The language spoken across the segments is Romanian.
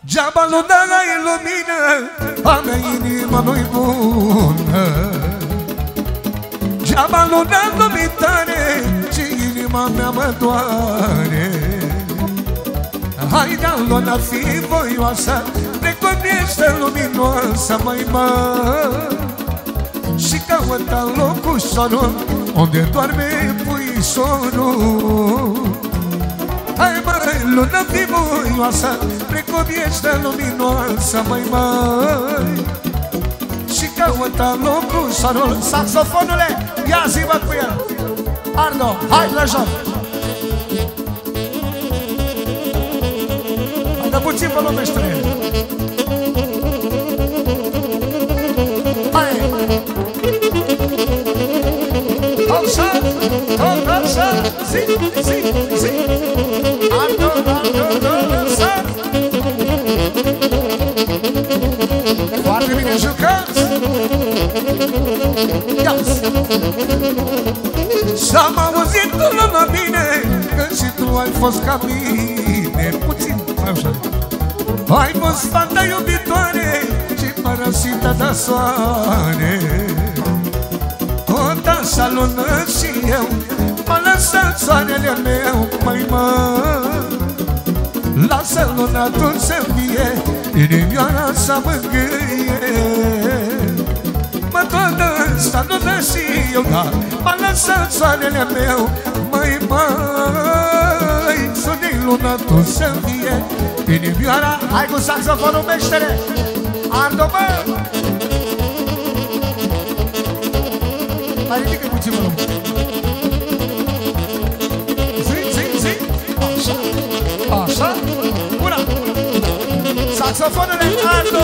Geaba nu dai lumină, a mea inima nu-i bună. Geaba nu dai luminare, ci inima mea mă doare. Hai da luna fi voioasă, preconește luminoasă, măi mă. Și caută locușorul unde doarme puișorul. Hai măi, lună fi voioasă, precum ești luminoasă, măi măi. Și caută locușorul. Saxofonule, ia zi-mă cu el. Ardo, hai la joc. Hai, dă puțin pe lumește. Hai. Așa, tot așa, zi, zi, zi. Ardo, așa. Foarte bine jucați. Ia-ți. Și-am auzit la bine că și tu ai fost ca mine. Puțin, așa. Ai fost fata iubitoare și părăsită de soare. Tot așa lună și eu m-a lăsat soarele meu, măi mă. Lasă luna tu să vie, inimioara să mângâie. Mă tot ăsta lună și eu, dar m-a lăsat soarele meu, măi măi. Sune-i luna tu să vie, inimioara. Hai cu saxofonul, meștere. Ardo, bă! Mai ridică puțin, mă. Zi, zi, zi. Așa, așa. Una. Saxofonele, Ardo.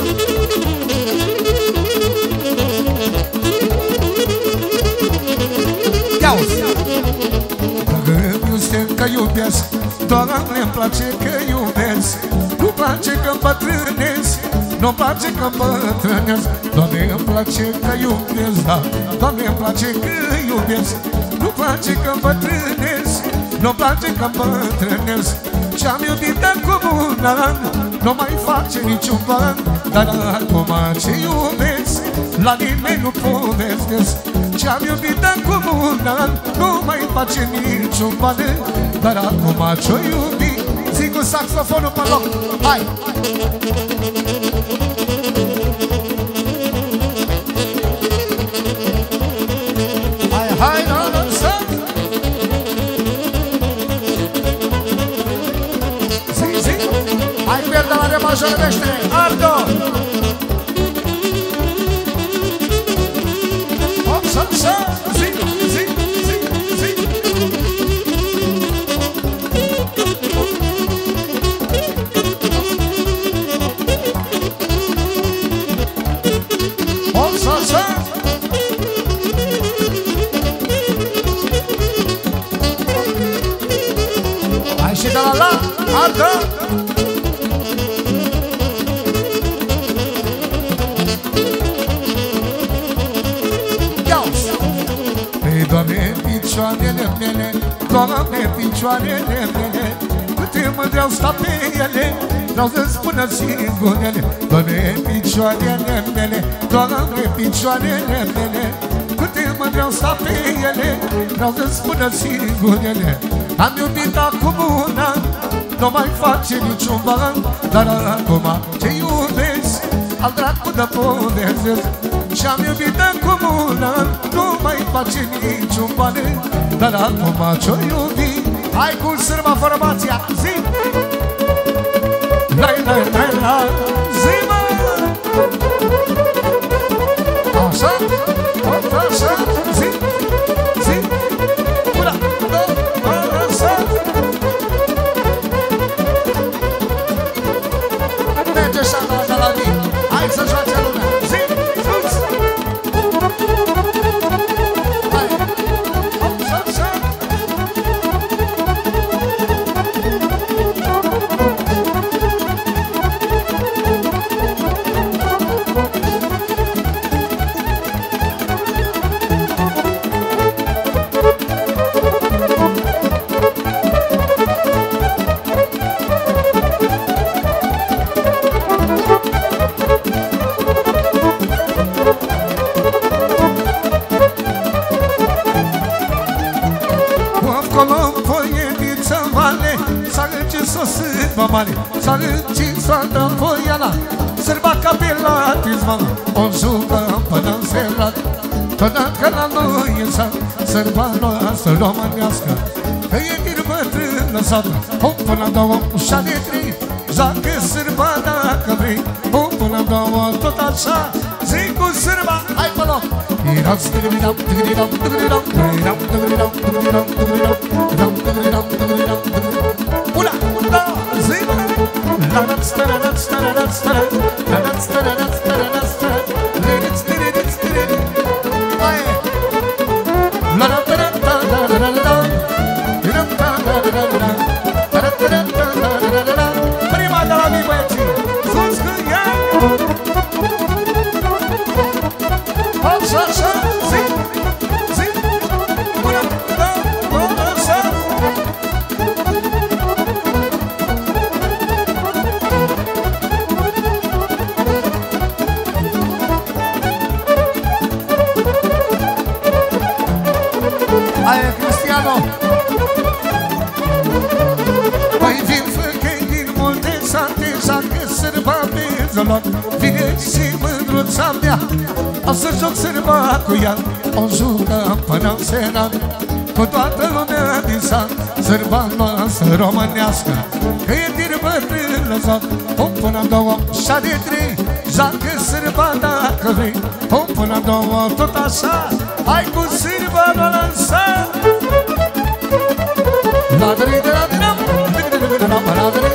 Ia-uzi. Dacă îmi este că iubesc, Doamne-mi place că iubesc. Nu place că îmbătrânesc, nu-mi place că îmbătrânesc. Doamne-mi place că iubesc, da. Doamne-mi place că iubesc. Nu place că îmbătrânesc, nu-mi place că îmbătrânesc. Ce-am iubit acum un an, nu mai face niciun ban. Dar acum ce iubesc, la nimeni nu povestesc. Ce-am iubit acum un an, nu mai face niciun ban. Dar acum ce-o iubi. Zi cu saxofonul pe loc. Hai! Hai, hai, lansăm! Zi, zi! Hai cu el de la remajoră meștere! Ardo! Hop, să, să! Zi, zi, zi, zi! Hop, să, să! Hai și de la Ardo! Doamne, picioarele mele, Doamne, picioarele mele, câte mândreau sta pe ele, vreau să spună singurele. Doamne, picioarele mele, Doamne, picioarele mele, câte mândreau sta pe ele, vreau să spună singurele. Am iubit acum un an, nu mai face niciun ban. Dar acum ce iubesc, al dracu de povestesc. Și-am iubit acum un an, nu mai face niciun ban. Dar acum ce-o iubi. Hai cu sârma formația, zi! Lai, lai, lai, lai, zi, mă! Așa, tot așa, zi, zi! Una, două, așa! Merge șana de la mine, hai să joace lumea, zi! s-a încinsoată voiala, sărba capela tizmana, o jucăm până în serat. Totodată la noi în sat, sărba noastră românească, că e din bătrână sată, o până la două, ușa de trei, joacă sârba dacă vrei, o până la două, tot așa, zi cu sârba, hai pe loc! Iram, tâgâridam, tâgâridam, tâgâridam, tâgâridam, tâgâridam, tâgâridam, tâgâridam, tâgâridam, tâgâridam, tâgâridam, tâgâridam. Una, două, zi, la la stara, la stara, la stara, la la stara, la stara, la stara, liriți, liriți, liriți. Hai! La la la la la la la la. Iram, la la la la la. La la la la la la la. Prima de la mii băieții. Sus că ia. Așa, așa, zi, zi. Una, două, așa. Aia, Cristiano! Păi vin făcăi din multe sate, joacă sârba pe zolot. Vine și mândruța mea, o să joc sârba cu ea, o jucăm până în serat. Cu toată lumea din sat, sârba noastră românească, că e din bătrână sat. O până două, șa de trei, joacă sârba dacă vrei, o până două, tot așa, hai cu sârba la sat. La-da-di-da-da-da-da, la-da-di-da-da-da-da.